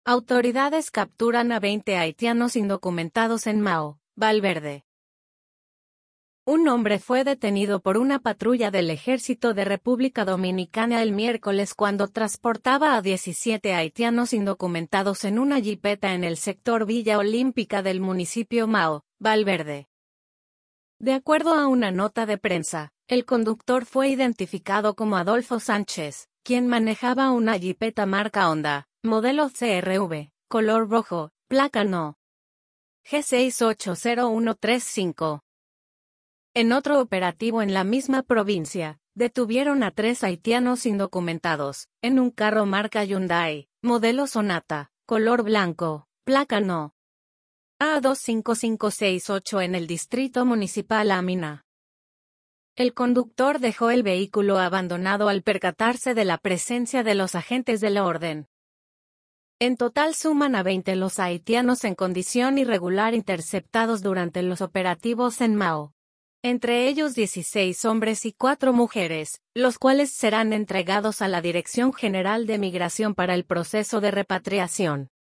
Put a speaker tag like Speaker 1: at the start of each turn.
Speaker 1: Autoridades capturan a 20 haitianos indocumentados en Mao, Valverde. Un hombre fue detenido por una patrulla del Ejército de República Dominicana el miércoles cuando transportaba a 17 haitianos indocumentados en una jipeta en el sector Villa Olímpica del municipio Mao, Valverde. De acuerdo a una nota de prensa, el conductor fue identificado como Adolfo Sánchez, quien manejaba una jipeta marca Honda, modelo CRV, color rojo, placa No. G680135. En otro operativo en la misma provincia, detuvieron a 3 haitianos indocumentados, en un carro marca Hyundai, modelo Sonata, color blanco, placa No. A25568 en el distrito municipal Amina. El conductor dejó el vehículo abandonado al percatarse de la presencia de los agentes del orden. En total suman a 20 los haitianos en condición irregular interceptados durante los operativos en Mao. Entre ellos 16 hombres y 4 mujeres, los cuales serán entregados a la Dirección General de Migración para el proceso de repatriación.